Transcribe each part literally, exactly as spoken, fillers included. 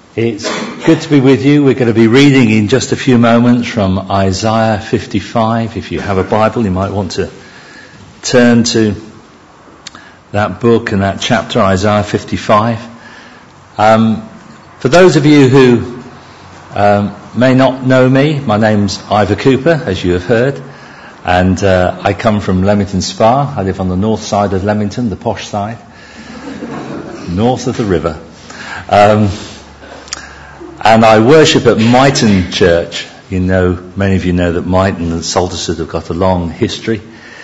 It's good to be with you. We're going to be reading in just a few moments from Isaiah fifty-five. If you have a Bible, you might want to turn to that book and that chapter, Isaiah fifty-five. Um, for those of you who um, may not know me, my name's Ivor Cooper, as you have heard, and uh, I come from Leamington Spa. I live on the north side of Leamington, the posh side, north of the river. Um, And I worship at Myton Church. You know, many of you know that Myton and Saltersford have got a long history.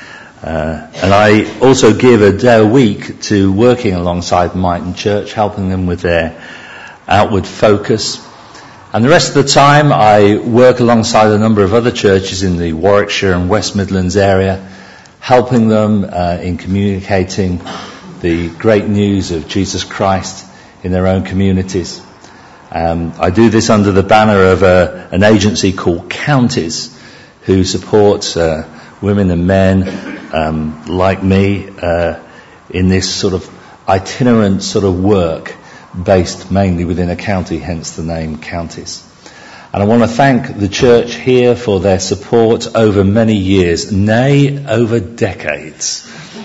Uh, and I also give a day a week to working alongside Myton Church, helping them with their outward focus. And the rest of the time I work alongside a number of other churches in the Warwickshire and West Midlands area, helping them uh, in communicating the great news of Jesus Christ in their own communities. Um, I do this under the banner of a, an agency called Counties, who supports uh, women and men um, like me uh, in this sort of itinerant sort of work based mainly within a county, hence the name Counties. And I want to thank the church here for their support over many years, nay, over decades.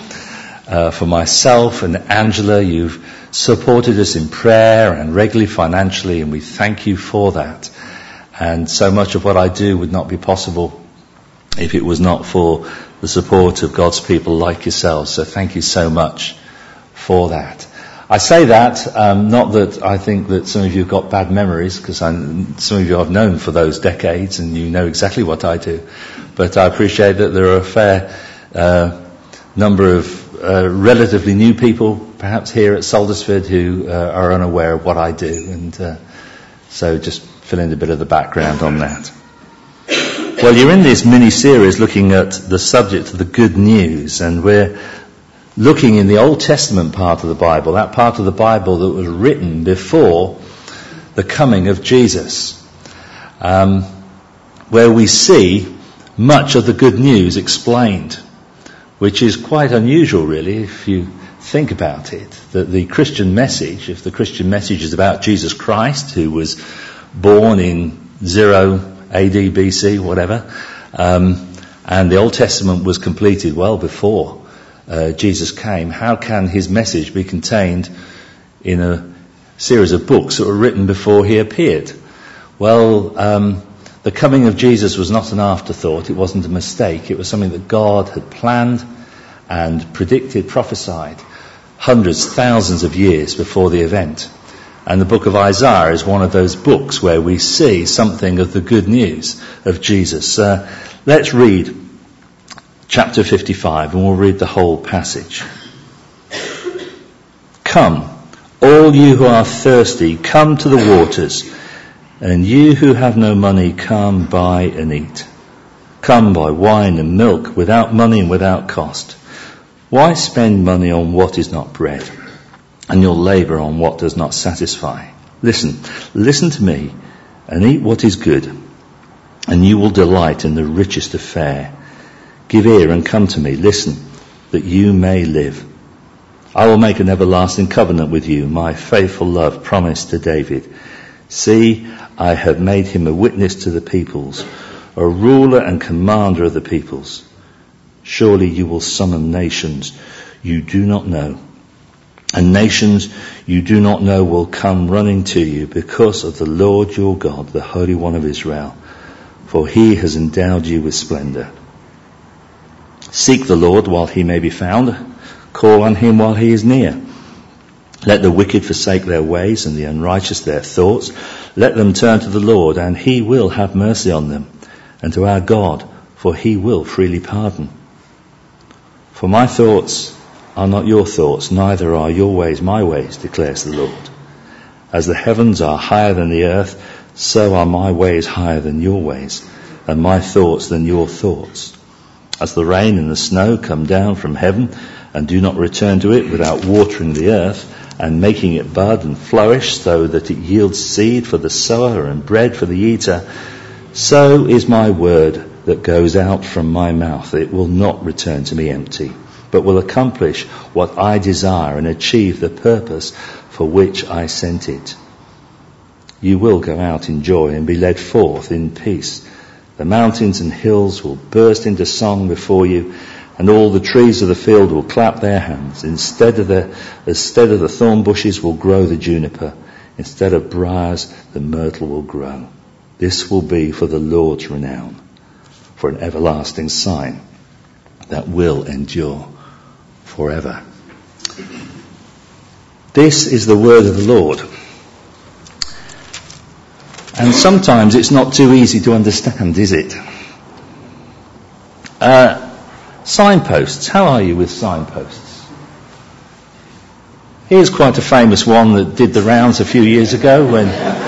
Uh, for myself and Angela, you've supported us in prayer and regularly financially, and we thank you for that. And so much of what I do would not be possible if it was not for the support of God's people like yourselves. So thank you so much for that. I say that, um, not that I think that some of you have got bad memories, because some of you I've known for those decades and you know exactly what I do. But I appreciate that there are a fair uh, number of uh, relatively new people perhaps here at Saltersford who uh, are unaware of what I do, and uh, so just fill in a bit of the background on that. Well, you're in this mini-series looking at the subject of the good news, and we're looking in the Old Testament part of the Bible, that part of the Bible that was written before the coming of Jesus, um, where we see much of the good news explained, which is quite unusual really if you think about it, that the Christian message, if the Christian message is about Jesus Christ, who was born in zero A D B C, whatever, um, and the Old Testament was completed well before uh, Jesus came, how can his message be contained in a series of books that were written before he appeared? Well, um, the coming of Jesus was not an afterthought, it wasn't a mistake, it was something that God had planned and predicted, prophesied hundreds, thousands of years before the event. And the book of Isaiah is one of those books where we see something of the good news of Jesus. Uh, let's read chapter fifty-five and we'll read the whole passage. Come, all you who are thirsty, come to the waters, and you who have no money, come buy and eat. Come buy wine and milk without money and without cost. Why spend money on what is not bread, and your labour on what does not satisfy? Listen, listen to me, and eat what is good, and you will delight in the richest of fare. Give ear and come to me, listen, that you may live. I will make an everlasting covenant with you, my faithful love promised to David. See, I have made him a witness to the peoples, a ruler and commander of the peoples. Surely you will summon nations you do not know, and nations you do not know will come running to you because of the Lord your God, the Holy One of Israel, for he has endowed you with splendour. Seek the Lord while he may be found, call on him while he is near. Let the wicked forsake their ways and the unrighteous their thoughts. Let them turn to the Lord, and he will have mercy on them, and to our God, for he will freely pardon. For my thoughts are not your thoughts, neither are your ways my ways, declares the Lord. As the heavens are higher than the earth, so are my ways higher than your ways, and my thoughts than your thoughts. As the rain and the snow come down from heaven, and do not return to it without watering the earth, and making it bud and flourish, so that it yields seed for the sower and bread for the eater, so is my word that goes out from my mouth. It will not return to me empty, but will accomplish what I desire and achieve the purpose for which I sent it. you will go out in joy and be led forth in peace. The mountains and hills will burst into song before you, and all the trees of the field will clap their hands. Instead of the, instead of the thorn bushes will grow the juniper. Instead of briars, the myrtle will grow. This will be for the Lord's renown, for an everlasting sign that will endure forever. This is the word of the Lord. And sometimes it's not too easy to understand, is it? Uh, signposts. How are you with signposts? Here's quite a famous one that did the rounds a few years ago when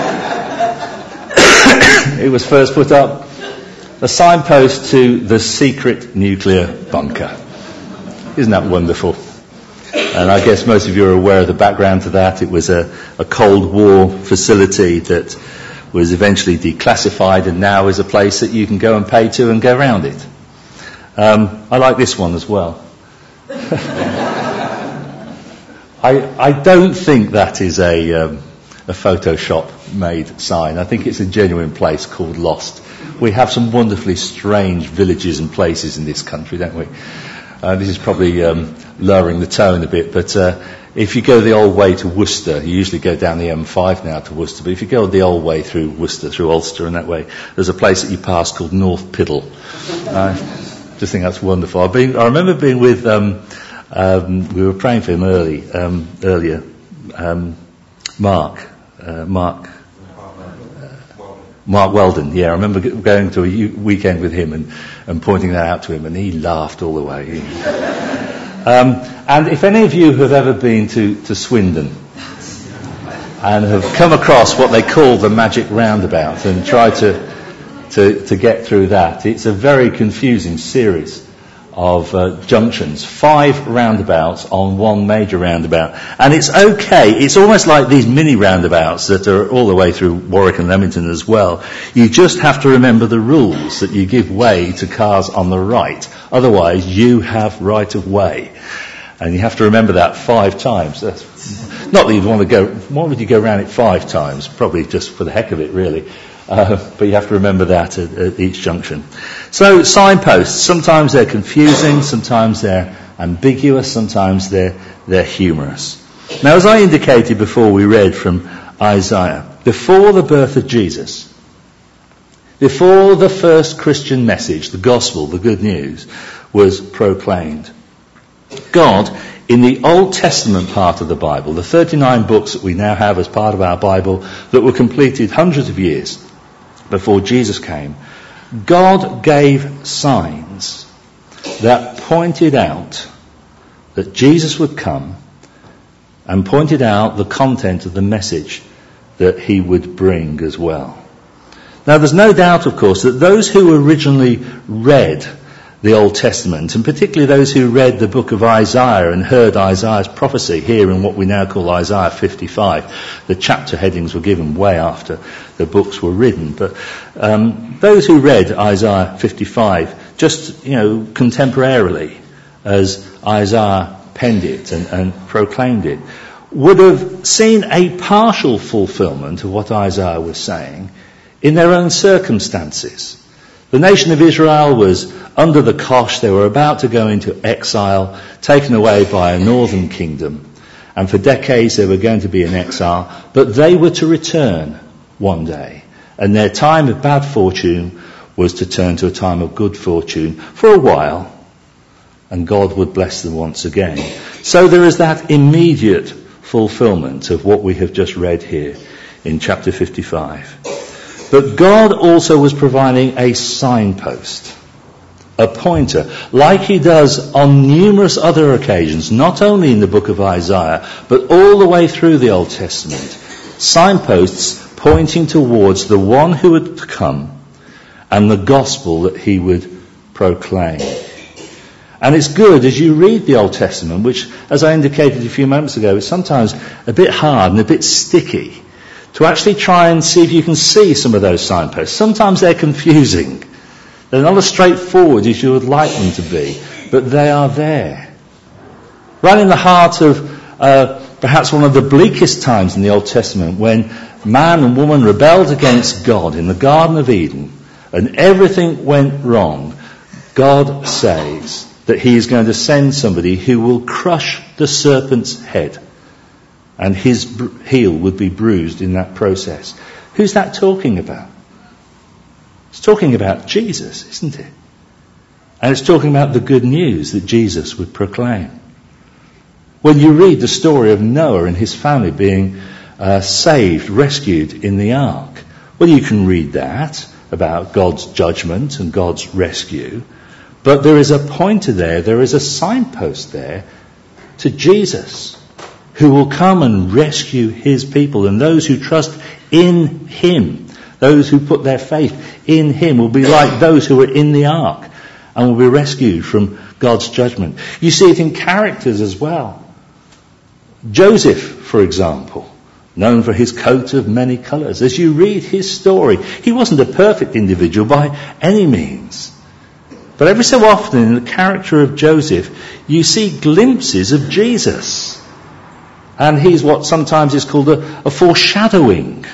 it was first put up. A signpost to the secret nuclear bunker. Isn't that wonderful? And I guess most of you are aware of the background to that. It was a, a Cold War facility that was eventually declassified and now is a place that you can go and pay to and go around it. Um, I like this one as well. I, I don't think that is a, um, a Photoshop-made sign. I think it's a genuine place called Lost. We have some wonderfully strange villages and places in this country, don't we? Uh, this is probably um, lowering the tone a bit, but uh, if you go the old way to Worcester, you usually go down the M five now to Worcester, but if you go the old way through Worcester, through Ulster and that way, there's a place that you pass called North Piddle. I just think that's wonderful. I've been, I remember being with, um, um, we were praying for him early, um, earlier, um, Mark, uh, Mark, Mark Weldon, yeah, I remember going to a weekend with him and, and pointing that out to him, and he laughed all the way. um, and if any of you have ever been to, to Swindon and have come across what they call the magic roundabout and tried to, to, to get through that, it's a very confusing series of uh, junctions, five roundabouts on one major roundabout. And it's okay, it's almost like these mini roundabouts that are all the way through Warwick and Leamington as well. You just have to remember the rules, that you give way to cars on the right. Otherwise, you have right of way. And you have to remember that five times. That's, not that you'd want to go, why would you go around it five times? Probably just for the heck of it, really. Uh, but you have to remember that at, at each junction. So signposts, sometimes they're confusing, sometimes they're ambiguous, sometimes they're, they're humorous. Now, as I indicated before we read from Isaiah, before the birth of Jesus, before the first Christian message, the gospel, the good news, was proclaimed, God, in the Old Testament part of the Bible, the thirty-nine books that we now have as part of our Bible that were completed hundreds of years before Jesus came, God gave signs that pointed out that Jesus would come and pointed out the content of the message that he would bring as well. Now, there's no doubt, of course, that those who originally read the Old Testament, and particularly those who read the book of Isaiah and heard Isaiah's prophecy here in what we now call Isaiah fifty-five. The chapter headings were given way after the books were written. But um, those who read Isaiah fifty-five just, you know, contemporarily as Isaiah penned it and, and proclaimed it, would have seen a partial fulfillment of what Isaiah was saying in their own circumstances. The nation of Israel was under the cosh. They were about to go into exile, taken away by a northern kingdom. And for decades they were going to be in exile. But they were to return one day. And their time of bad fortune was to turn to a time of good fortune for a while. And God would bless them once again. So there is that immediate fulfillment of what we have just read here in chapter fifty-five. But God also was providing a signpost, a pointer, like he does on numerous other occasions, not only in the book of Isaiah, but all the way through the Old Testament. Signposts pointing towards the one who would come and the gospel that he would proclaim. And it's good as you read the Old Testament, which, as I indicated a few moments ago, is sometimes a bit hard and a bit sticky, to actually try and see if you can see some of those signposts. Sometimes they're confusing. They're not as straightforward as you would like them to be, but they are there. Right in the heart of uh, perhaps one of the bleakest times in the Old Testament, when man and woman rebelled against God in the Garden of Eden and everything went wrong, God says that he is going to send somebody who will crush the serpent's head, and his br- heel would be bruised in that process. Who's that talking about? It's talking about Jesus, isn't it? And it's talking about the good news that Jesus would proclaim. When you read the story of Noah and his family being uh, saved, rescued in the ark, well, you can read that about God's judgment and God's rescue. But there is a pointer there, there is a signpost there to Jesus, who will come and rescue his people. And those who trust in him, those who put their faith in him, will be like those who were in the ark and will be rescued from God's judgment. You see it in characters as well. Joseph, for example, known for his coat of many colours. As you read his story, he wasn't a perfect individual by any means. But every so often in the character of Joseph, you see glimpses of Jesus. And he's what sometimes is called a, a foreshadowing,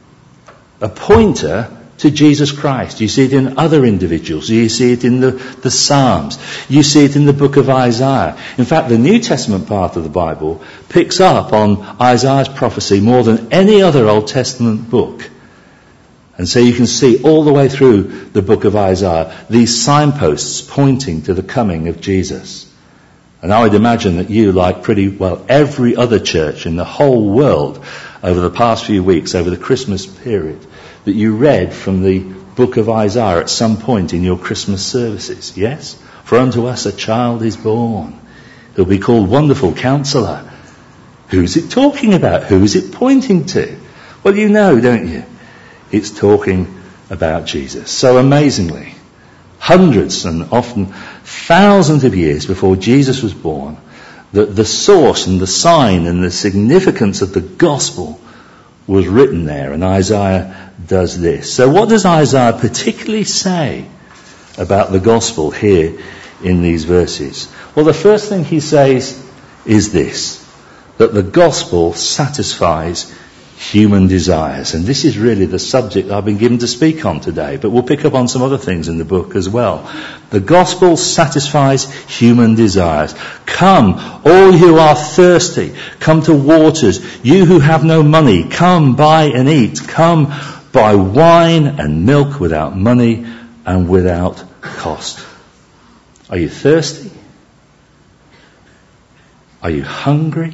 a pointer to Jesus Christ. You see it in other individuals. You see it in the, the Psalms. You see it in the book of Isaiah. In fact, the New Testament part of the Bible picks up on Isaiah's prophecy more than any other Old Testament book. And so you can see all the way through the book of Isaiah these signposts pointing to the coming of Jesus. And I would imagine that you, like pretty well every other church in the whole world over the past few weeks, over the Christmas period, that you read from the book of Isaiah at some point in your Christmas services. Yes? For unto us a child is born. He'll be called Wonderful Counselor. Who's it talking about? Who is it pointing to? Well, you know, don't you? It's talking about Jesus. So amazingly, hundreds and often thousands of years before Jesus was born, the, the source and the sign and the significance of the gospel was written there, and Isaiah does this. So what does Isaiah particularly say about the gospel here in these verses? Well, the first thing he says is this, that the gospel satisfies human desires. And this is really the subject I've been given to speak on today, but we'll pick up on some other things in the book as well. The gospel satisfies human desires. Come, all who are thirsty, come to waters. You who have no money, come buy and eat. Come buy wine and milk without money and without cost. Are you thirsty? Are you hungry?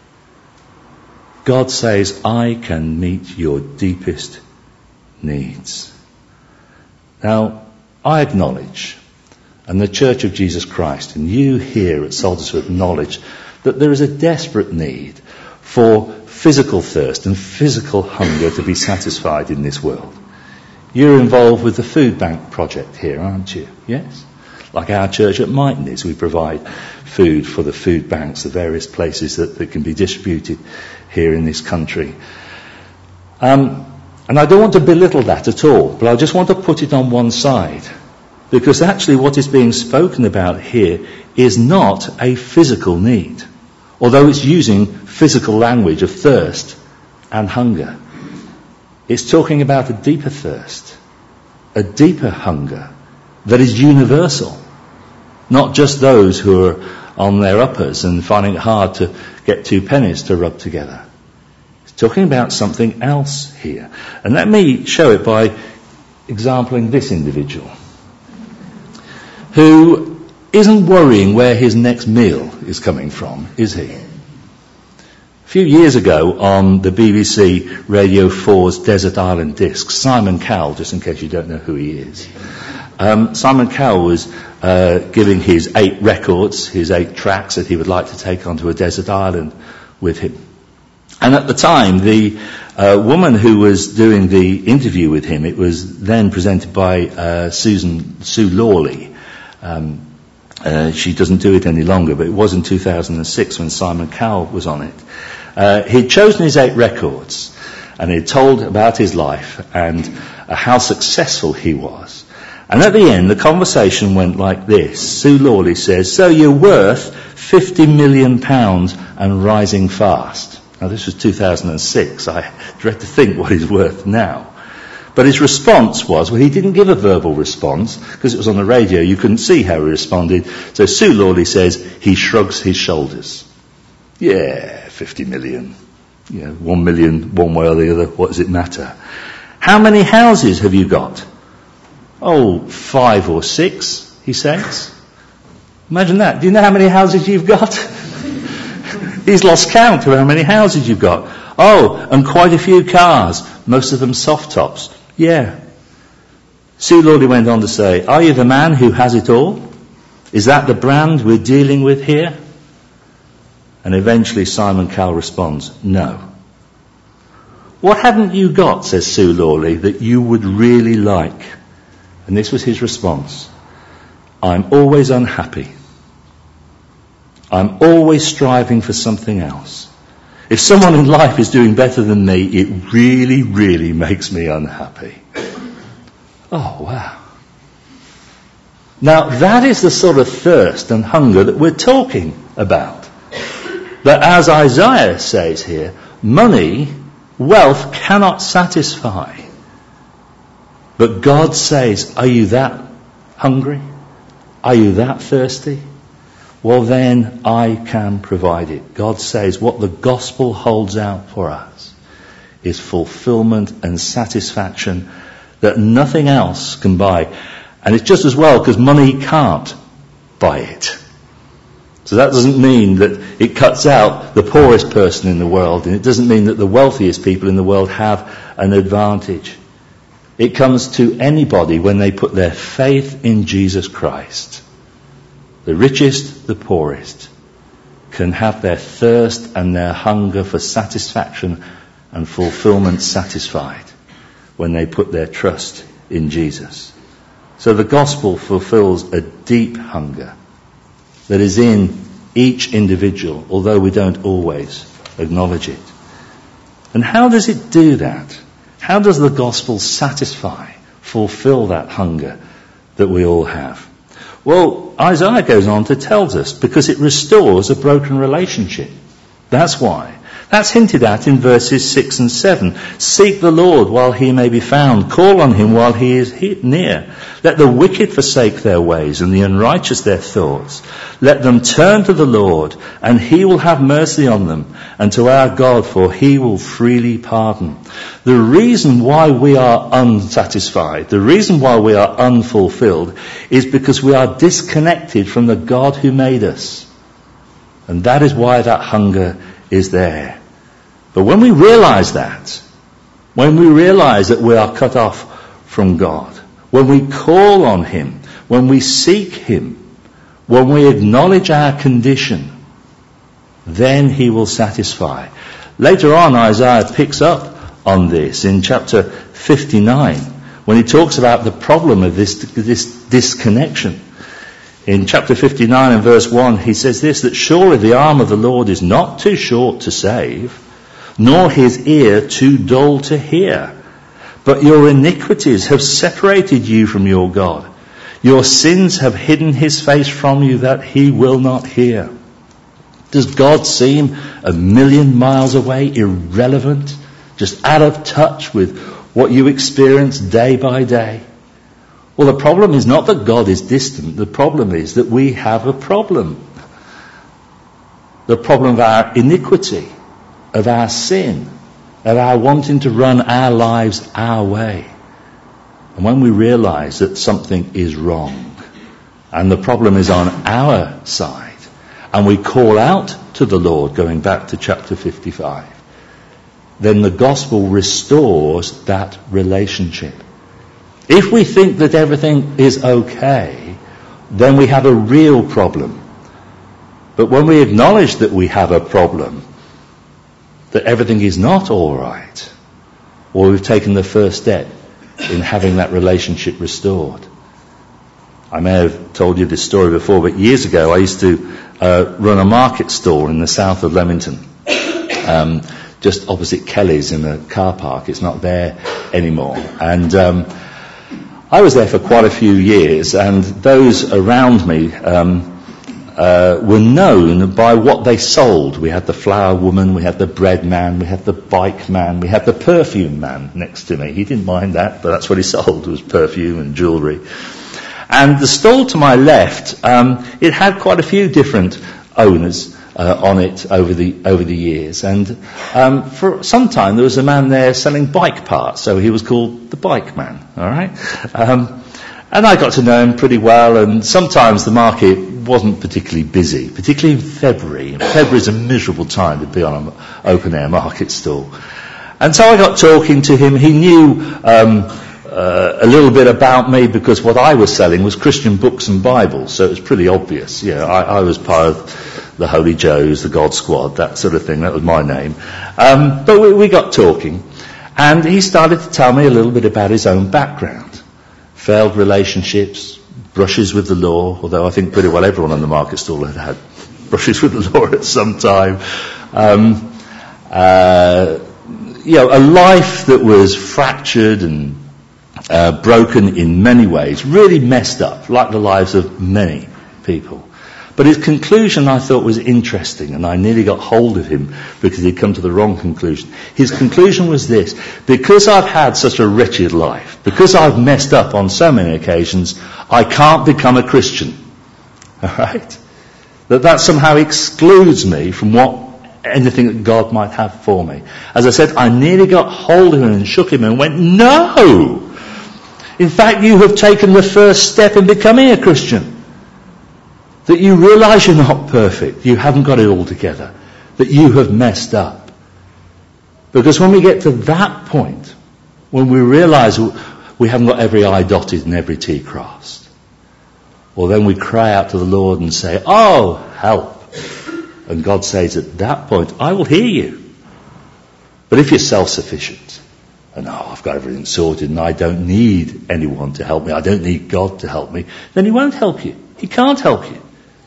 God says, I can meet your deepest needs. Now, I acknowledge, and the Church of Jesus Christ, and you here at Saltersford acknowledge, that there is a desperate need for physical thirst and physical hunger to be satisfied in this world. You're involved with the food bank project here, aren't you? Yes? Like our church at Mighton is, we provide food for the food banks, the various places that, that can be distributed here in this country. Um, and I don't want to belittle that at all, but I just want to put it on one side. Because actually what is being spoken about here is not a physical need, although it's using physical language of thirst and hunger. It's talking about a deeper thirst, a deeper hunger that is universal, not just those who are on their uppers and finding it hard to get two pennies to rub together. It's talking about something else here. And let me show it by exampling this individual who isn't worrying where his next meal is coming from, is he? A few years ago on the B B C Radio four's Desert Island Discs, Simon Cowell, just in case you don't know who he is, um, Simon Cowell was uh, giving his eight records, his eight tracks that he would like to take onto a desert island with him. And at the time, the uh, woman who was doing the interview with him, it was then presented by uh, Susan Sue Lawley. Um, uh, she doesn't do it any longer, but it was in two thousand six when Simon Cowell was on it. Uh, he'd chosen his eight records, and he'd told about his life and uh, how successful he was. And at the end, the conversation went like this. Sue Lawley says, so you're worth fifty million pounds and rising fast. Now this was two thousand six. I dread to think what he's worth now. But his response was, well, he didn't give a verbal response because it was on the radio. You couldn't see how he responded. So Sue Lawley says he shrugs his shoulders. Yeah, fifty million. You know, one million one way or the other. What does it matter? How many houses have you got? Oh, five or six, he says. Imagine that. Do you know how many houses you've got? He's lost count of how many houses you've got. Oh, and quite a few cars. Most of them soft tops. Yeah. Sue Lawley went on to say, are you the man who has it all? Is that the brand we're dealing with here? And eventually Simon Cowell responds, no. What haven't you got, says Sue Lawley, that you would really like? And this was his response. I'm always unhappy. I'm always striving for something else. If someone in life is doing better than me, it really, really makes me unhappy. Oh, wow. Now, that is the sort of thirst and hunger that we're talking about. That, as Isaiah says here, money, wealth cannot satisfy. But God says, are you that hungry? Are you that thirsty? Well, then I can provide it. God says what the gospel holds out for us is fulfillment and satisfaction that nothing else can buy. And it's just as well because money can't buy it. So that doesn't mean that it cuts out the poorest person in the world, and it doesn't mean that the wealthiest people in the world have an advantage. It comes to anybody when they put their faith in Jesus Christ. The richest, the poorest, can have their thirst and their hunger for satisfaction and fulfillment satisfied when they put their trust in Jesus. So the gospel fulfills a deep hunger that is in each individual, although we don't always acknowledge it. And how does it do that? How does the gospel satisfy, fulfill that hunger that we all have? Well, Isaiah goes on to tell us, because it restores a broken relationship. That's why. That's hinted at in verses six and seven. Seek the Lord while he may be found. Call on him while he is near. Let the wicked forsake their ways and the unrighteous their thoughts. Let them turn to the Lord, and he will have mercy on them, and to our God, for he will freely pardon. The reason why we are unsatisfied, the reason why we are unfulfilled, is because we are disconnected from the God who made us. And that is why that hunger is there. But when we realize that, when we realize that we are cut off from God, when we call on him, when we seek him, when we acknowledge our condition, then he will satisfy. Later on, Isaiah picks up on this in chapter fifty-nine, when he talks about the problem of this, this disconnection. In chapter fifty-nine and verse one, he says this, that surely the arm of the Lord is not too short to save, nor his ear too dull to hear. But your iniquities have separated you from your God. Your sins have hidden his face from you that he will not hear. Does God seem a million miles away, irrelevant, just out of touch with what you experience day by day? Well, the problem is not that God is distant. The problem is that we have a problem. The problem of our iniquity, of our sin, of our wanting to run our lives our way. And when we realize that something is wrong, and the problem is on our side, and we call out to the Lord, going back to chapter fifty-five, then the gospel restores that relationship. If we think that everything is okay, then we have a real problem. But when we acknowledge that we have a problem, that everything is not all right, or we've taken the first step in having that relationship restored. I may have told you this story before, but years ago I used to uh, run a market store in the south of Leamington, um, just opposite Kelly's in the car park. It's not there anymore. And um, I was there for quite a few years, and those around me um, uh, were known by what they sold. We had the flour woman, we had the bread man, we had the bike man, we had the perfume man next to me. He didn't mind that, but that's what he sold, was perfume and jewellery. And the stall to my left, um, it had quite a few different owners uh, on it over the over the years. And um, for some time there was a man there selling bike parts, so he was called the bike man. All right, um, and I got to know him pretty well. And sometimes the market wasn't particularly busy, particularly in February. And February is a miserable time to be on an open air market stall. And so I got talking to him. He knew Um, Uh, a little bit about me because what I was selling was Christian books and Bibles, so it was pretty obvious. You know, I, I was part of the Holy Joes, the God Squad, that sort of thing. That was my name. Um, but we, we got talking, and he started to tell me a little bit about his own background. Failed relationships, brushes with the law, although I think pretty well everyone on the market stall had had brushes with the law at some time. Um, uh, you know, a life that was fractured and Uh, broken in many ways, really messed up, like the lives of many people. But his conclusion I thought was interesting, and I nearly got hold of him because he'd come to the wrong conclusion. His conclusion was this: because I've had such a wretched life, because I've messed up on so many occasions, I can't become a Christian. All right? That that somehow excludes me from what anything that God might have for me. As I said, I nearly got hold of him and shook him and went, no! In fact, you have taken the first step in becoming a Christian. That you realise you're not perfect. You haven't got it all together. That you have messed up. Because when we get to that point, when we realise we haven't got every I dotted and every T crossed, well, then we cry out to the Lord and say, oh, help. And God says at that point, I will hear you. But if you're self-sufficient, and oh, I've got everything sorted and I don't need anyone to help me, I don't need God to help me, then he won't help you. He can't help you.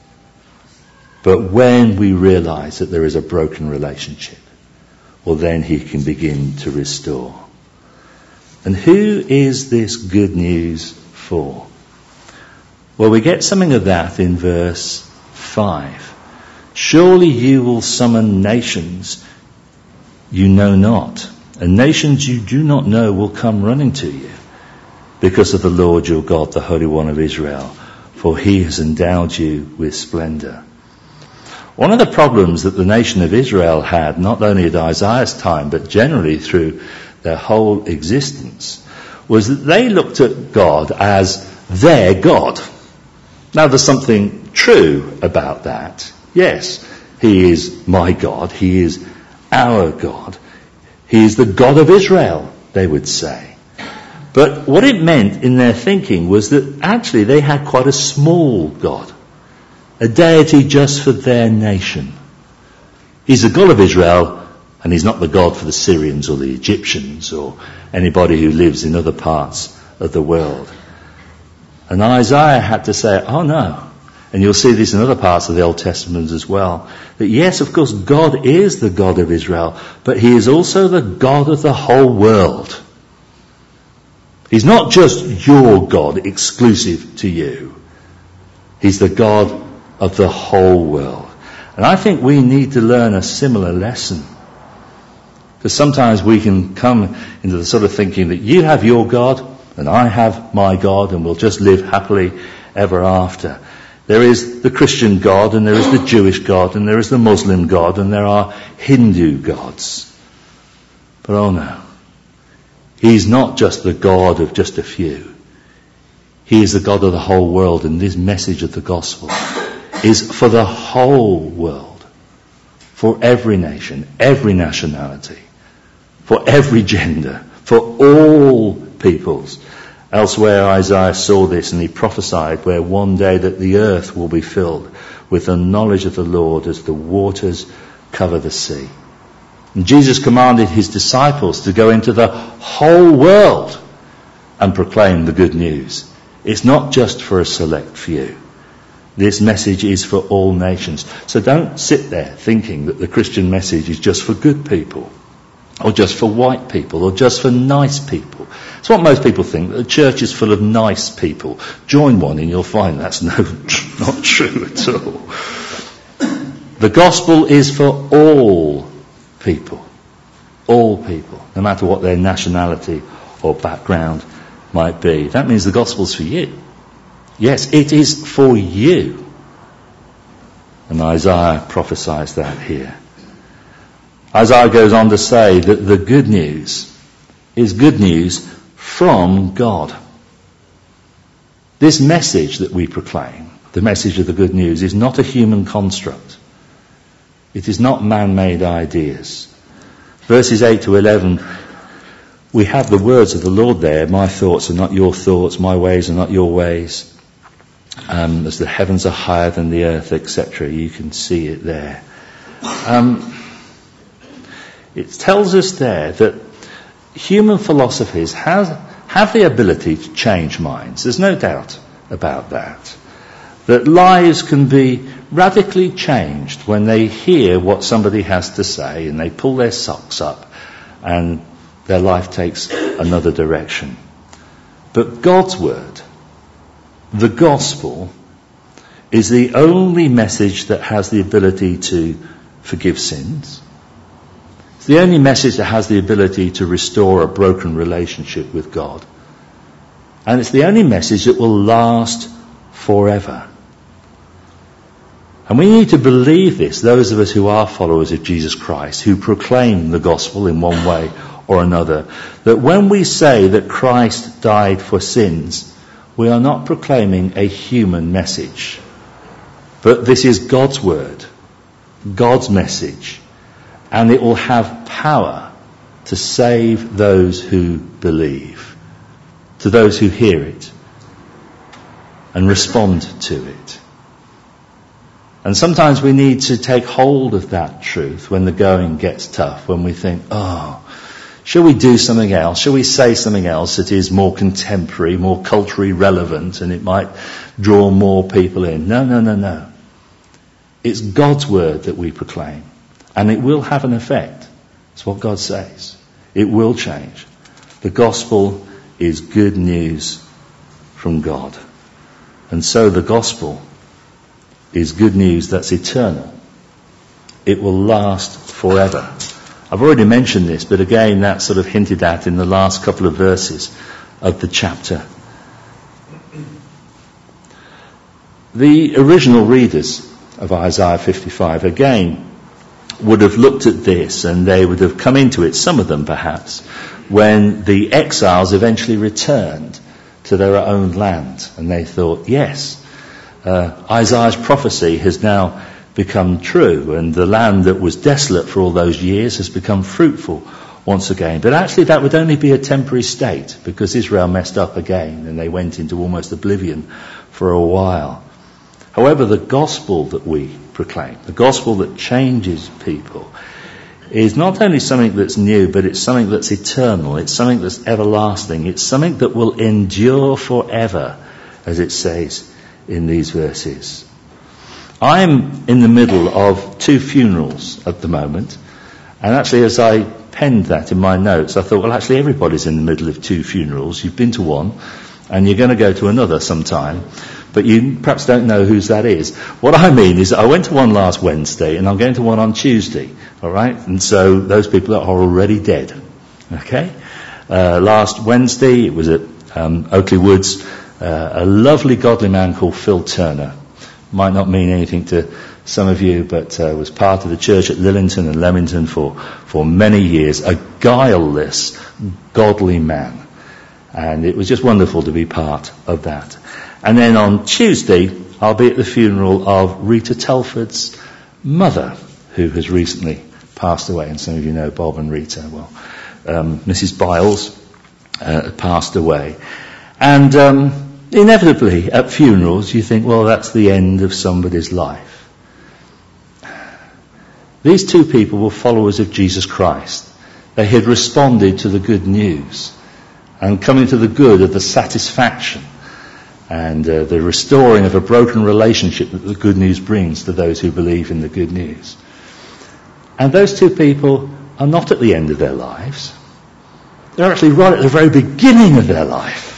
But when we realise that there is a broken relationship, well, then he can begin to restore. And who is this good news for? Well, we get something of that in verse five. Surely you will summon nations you know not, and nations you do not know will come running to you because of the Lord your God, the Holy One of Israel, for he has endowed you with splendour. One of the problems that the nation of Israel had, not only at Isaiah's time, but generally through their whole existence, was that they looked at God as their God. Now there's something true about that. Yes, he is my God, he is our God. He is the God of Israel, they would say. But what it meant in their thinking was that actually they had quite a small God, a deity just for their nation. He's the God of Israel, and he's not the God for the Syrians or the Egyptians or anybody who lives in other parts of the world. And Isaiah had to say, oh no. And you'll see this in other parts of the Old Testament as well. That yes, of course, God is the God of Israel, but he is also the God of the whole world. He's not just your God, exclusive to you. He's the God of the whole world. And I think we need to learn a similar lesson. Because sometimes we can come into the sort of thinking that you have your God, and I have my God, and we'll just live happily ever after. There is the Christian God, and there is the Jewish God, and there is the Muslim God, and there are Hindu gods. But oh no, he's not just the God of just a few. He is the God of the whole world, and this message of the gospel is for the whole world, for every nation, every nationality, for every gender, for all peoples. Elsewhere Isaiah saw this and he prophesied where one day that the earth will be filled with the knowledge of the Lord as the waters cover the sea. And Jesus commanded his disciples to go into the whole world and proclaim the good news. It's not just for a select few. This message is for all nations. So don't sit there thinking that the Christian message is just for good people or just for white people, or just for nice people. It's what most people think, that the church is full of nice people. Join one and you'll find that's no, not true at all. The gospel is for all people. All people, no matter what their nationality or background might be. That means the gospel's for you. Yes, it is for you. And Isaiah prophesies that here. Isaiah goes on to say that the good news is good news from God. This message that we proclaim, the message of the good news, is not a human construct. It is not man-made ideas. Verses eight to eleven, we have the words of the Lord there. My thoughts are not your thoughts, my ways are not your ways. Um, as the heavens are higher than the earth, et cetera. You can see it there. Um, it tells us there that human philosophies has, have the ability to change minds. There's no doubt about that. That lives can be radically changed when they hear what somebody has to say and they pull their socks up and their life takes another direction. But God's word, the gospel, is the only message that has the ability to forgive sins. It's the only message that has the ability to restore a broken relationship with God. And it's the only message that will last forever. And we need to believe this, those of us who are followers of Jesus Christ, who proclaim the gospel in one way or another, that when we say that Christ died for sins, we are not proclaiming a human message. But this is God's word, God's message, and it will have power to save those who believe, to those who hear it and respond to it. And sometimes we need to take hold of that truth when the going gets tough, when we think, oh, shall we do something else? Shall we say something else that is more contemporary, more culturally relevant, and it might draw more people in? No, no, no, no. It's God's word that we proclaim, and it will have an effect. It's what God says. It will change. The gospel is good news from God. And so the gospel is good news that's eternal. It will last forever. I've already mentioned this, but again, that's sort of hinted at in the last couple of verses of the chapter. The original readers of Isaiah fifty-five, again, would have looked at this and they would have come into it, some of them perhaps, when the exiles eventually returned to their own land. And they thought, yes, uh, Isaiah's prophecy has now become true, and the land that was desolate for all those years has become fruitful once again. But actually that would only be a temporary state, because Israel messed up again and they went into almost oblivion for a while. However, the gospel that we proclaim, the gospel that changes people, is not only something that's new, but it's something that's eternal, it's something that's everlasting, it's something that will endure forever, as it says in these verses. I'm in the middle of two funerals at the moment, and actually as I penned that in my notes, I thought, well, actually everybody's in the middle of two funerals. You've been to one, and you're going to go to another sometime, but you perhaps don't know whose that is. What I mean is that I went to one last Wednesday, and I'm going to one on Tuesday, all right? And so those people are already dead, okay? Uh, last Wednesday, it was at um, Oakley Woods, uh, a lovely godly man called Phil Turner. Might not mean anything to some of you, but uh, was part of the church at Lillington and Leamington for, for many years. A guileless, godly man. And it was just wonderful to be part of that. And then on Tuesday, I'll be at the funeral of Rita Telford's mother, who has recently passed away. And some of you know Bob and Rita. Well, um, Missus Biles uh, passed away. And um, inevitably, at funerals, you think, well, that's the end of somebody's life. These two people were followers of Jesus Christ. They had responded to the good news and coming to the good of the satisfaction and uh, the restoring of a broken relationship that the good news brings to those who believe in the good news. And those two people are not at the end of their lives. They're actually right at the very beginning of their life.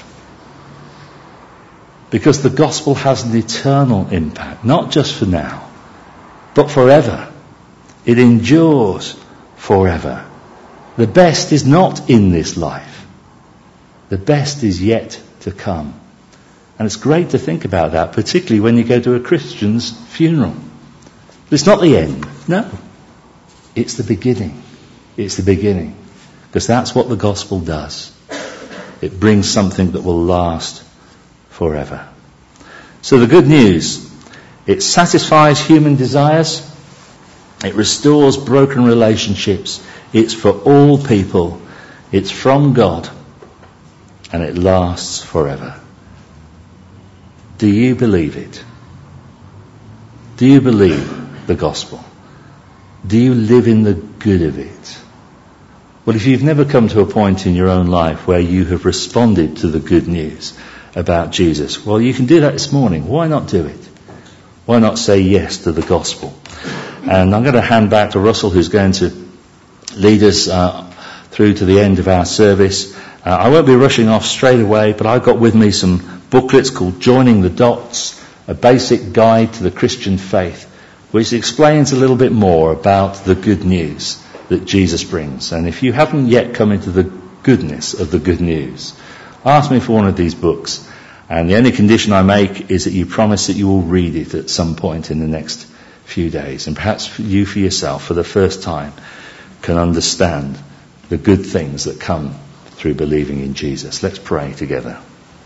Because the gospel has an eternal impact, not just for now, but forever. It endures forever. The best is not in this life. The best is yet to come. And it's great to think about that, particularly when you go to a Christian's funeral. It's not the end. No. It's the beginning. It's the beginning. Because that's what the gospel does. It brings something that will last forever. So the good news, it satisfies human desires. It restores broken relationships. It's for all people. It's from God. And it lasts forever. Do you believe it? Do you believe the gospel? Do you live in the good of it? Well, if you've never come to a point in your own life where you have responded to the good news about Jesus, well, you can do that this morning. Why not do it? Why not say yes to the gospel? And I'm going to hand back to Russell, who's going to lead us uh, through to the end of our service. Uh, I won't be rushing off straight away, but I've got with me some booklets called Joining the Dots, a basic guide to the Christian faith, which explains a little bit more about the good news that Jesus brings. And if you haven't yet come into the goodness of the good news, ask me for one of these books. And the only condition I make is that you promise that you will read it at some point in the next few days. And perhaps you for yourself, for the first time, can understand the good things that come through believing in Jesus. Let's pray together.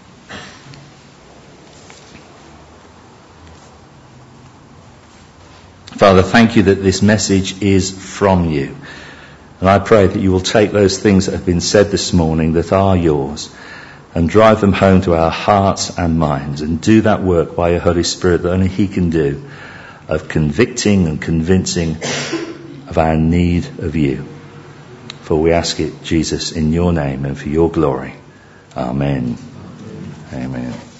Father, thank you that this message is from you. And I pray that you will take those things that have been said this morning that are yours and drive them home to our hearts and minds, and do that work by your Holy Spirit that only he can do, of convicting and convincing of our need of you. For we ask it, Jesus, in your name and for your glory. Amen. Amen.